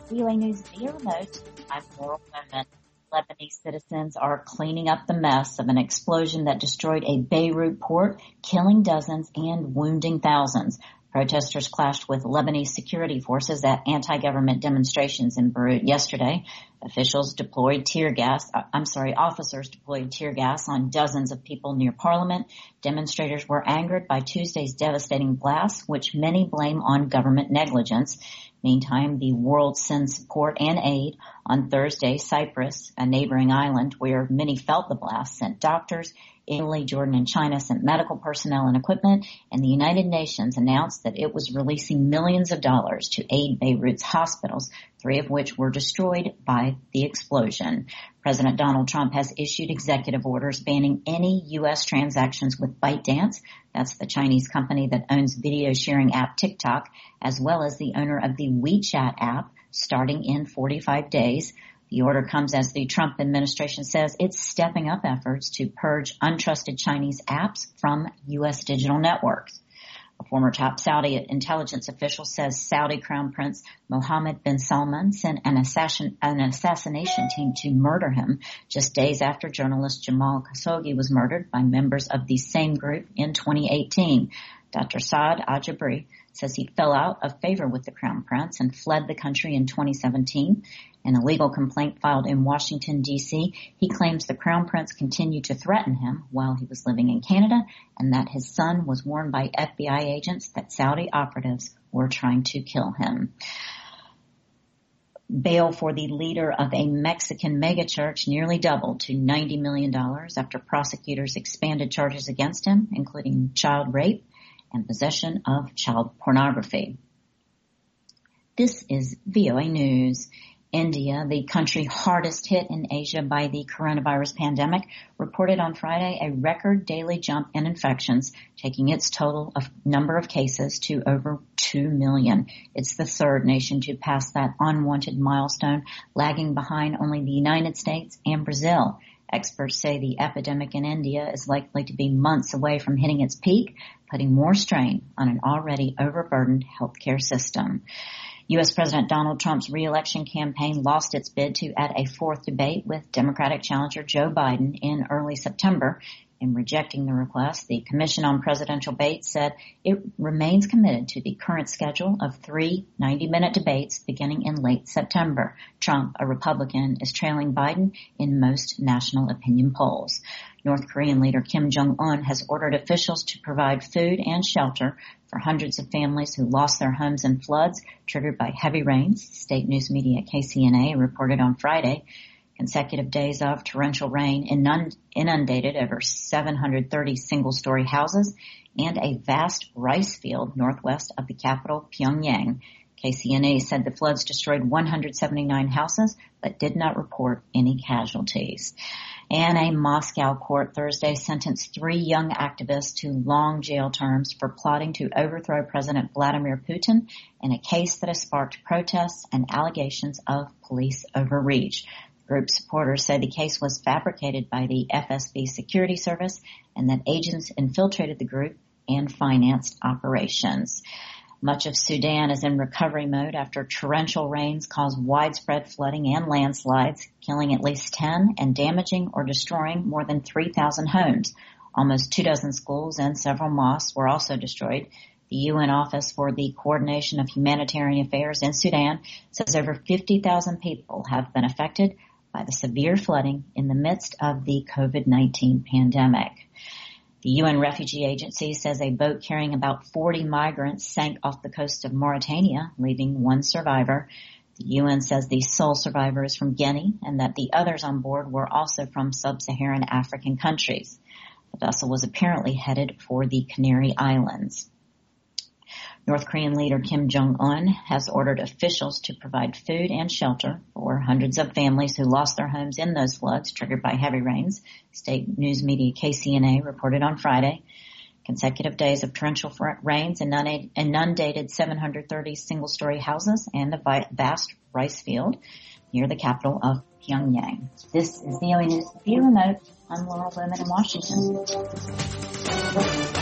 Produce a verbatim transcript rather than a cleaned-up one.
V O A News via remote. I'm Laurel Bowman. Lebanese citizens are cleaning up the mess of an explosion that destroyed a Beirut port, killing dozens and wounding thousands. Protesters clashed with Lebanese security forces at anti-government demonstrations in Beirut yesterday. Officials deployed tear gas, I'm sorry, officers deployed tear gas on dozens of people near Parliament. Demonstrators were angered by Tuesday's devastating blast, which many blame on government negligence. Meantime, the world sends support and aid. On Thursday, Cyprus, a neighboring island where many felt the blast, sent doctors. Italy, Jordan, and China sent medical personnel and equipment, and the United Nations announced that it was releasing millions of dollars to aid Beirut's hospitals, three of which were destroyed by the explosion. President Donald Trump has issued executive orders banning any U S transactions with ByteDance. That's the Chinese company that owns video sharing app TikTok, as well as the owner of the WeChat app, starting in forty-five days. The order comes as the Trump administration says it's stepping up efforts to purge untrusted Chinese apps from U S digital networks. A former top Saudi intelligence official says Saudi Crown Prince Mohammed bin Salman sent an, assassin, an assassination team to murder him just days after journalist Jamal Khashoggi was murdered by members of the same group in twenty eighteen. Doctor Saad Al-Jabri says he fell out of favor with the Crown Prince and fled the country in twenty seventeen. In a legal complaint filed in Washington, D C, he claims the Crown Prince continued to threaten him while he was living in Canada and that his son was warned by F B I agents that Saudi operatives were trying to kill him. Bail for the leader of a Mexican megachurch nearly doubled to ninety million dollars after prosecutors expanded charges against him, including child rape and possession of child pornography. This is V O A News. India, the country hardest hit in Asia by the coronavirus pandemic, reported on Friday a record daily jump in infections, taking its total of number of cases to over two million. It's the third nation to pass that unwanted milestone, lagging behind only the United States and Brazil. Experts say the epidemic in India is likely to be months away from hitting its peak, putting more strain on an already overburdened healthcare system. U S President Donald Trump's re-election campaign lost its bid to add a fourth debate with Democratic challenger Joe Biden in early September. In rejecting the request, the Commission on Presidential Debates said it remains committed to the current schedule of three ninety-minute debates beginning in late September. Trump, a Republican, is trailing Biden in most national opinion polls. North Korean leader Kim Jong-un has ordered officials to provide food and shelter for hundreds of families who lost their homes in floods triggered by heavy rains. State news media K C N A reported on Friday. Consecutive days of torrential rain inundated over seven hundred thirty single-story houses and a vast rice field northwest of the capital, Pyongyang. K C N A said the floods destroyed one hundred seventy-nine houses, but did not report any casualties. And a Moscow court Thursday sentenced three young activists to long jail terms for plotting to overthrow President Vladimir Putin in a case that has sparked protests and allegations of police overreach. Group supporters say the case was fabricated by the F S B security service and that agents infiltrated the group and financed operations. Much of Sudan is in recovery mode after torrential rains caused widespread flooding and landslides, killing at least ten and damaging or destroying more than three thousand homes. Almost two dozen schools and several mosques were also destroyed. The U N Office for the Coordination of Humanitarian Affairs in Sudan says over fifty thousand people have been affected by the severe flooding in the midst of the COVID nineteen pandemic. The U N Refugee Agency says a boat carrying about forty migrants sank off the coast of Mauritania, leaving one survivor. The U N says the sole survivor is from Guinea and that the others on board were also from sub-Saharan African countries. The vessel was apparently headed for the Canary Islands. North Korean leader Kim Jong-un has ordered officials to provide food and shelter for hundreds of families who lost their homes in those floods triggered by heavy rains. State news media K C N A reported on Friday. Consecutive days of torrential rains inundated seven hundred thirty single-story houses and a vast rice field near the capital of Pyongyang. This is V O A News via remote. I'm Laurel Bowman in Washington.